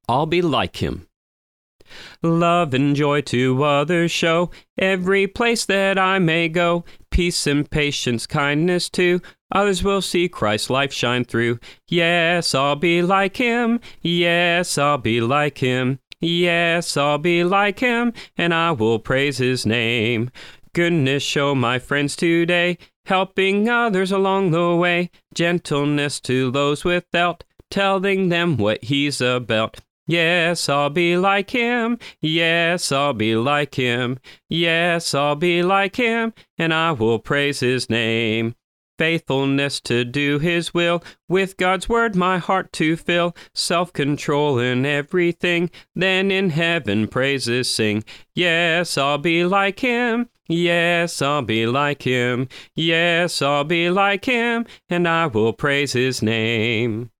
I'll be like him. Love and joy to others show, every place that I may go. Peace and patience, kindness too, others will see Christ's life shine through. Yes, I'll be like him. Yes, I'll be like him. Yes, I'll be like him, and I will praise his name. Goodness show my friends today, helping others along the way. Gentleness to those without, telling them what he's about. Yes, I'll be like him. Yes, I'll be like him. Yes, I'll be like him, and I will praise his name. Faithfulness to do his will, with God's word my heart to fill. Self-control in everything, then in heaven praises sing. Yes, I'll be like him. Yes, I'll be like him. Yes, I'll be like him, and I will praise his name.